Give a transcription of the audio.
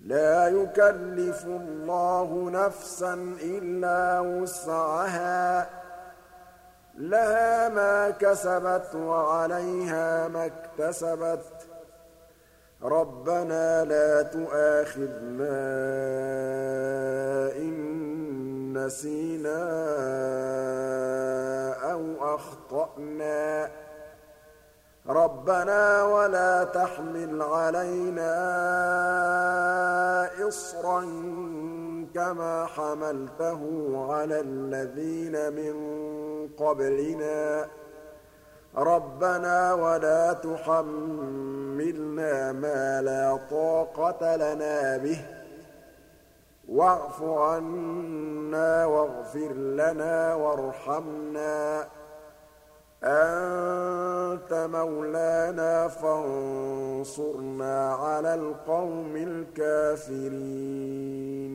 لَا يُكَلِّفُ اللَّهُ نَفْسًا إِلَّا وُسْعَهَا ۚ لَهَا مَا كَسَبَتْ وَعَلَيْهَا مَا اكْتَسَبَتْ ۗ رَبَّنَا لَا تُؤَاخِذْنَا إِن نَّسِينَا أَوْ أَخْطَأْنَا ۚ رَبَّنَا وَلَا تَحْمِلْ عَلَيْنَا إِصْرًا كَمَا حَمَلْتَهُ عَلَى الَّذِينَ مِن قَبْلِنَا ۚ رَبَّنَا وَلَا تُحَمِّلْنَا مَا لَا طَاقَةَ لَنَا بِهِ ۖ وَاعْفُ عَنَّا وَاغْفِرْ لَنَا وَارْحَمْنَا ۚ أَنتَ مَوْلَانَا فَانصُرْنَا عَلَى الْقَوْمِ الْكَافِرِينَ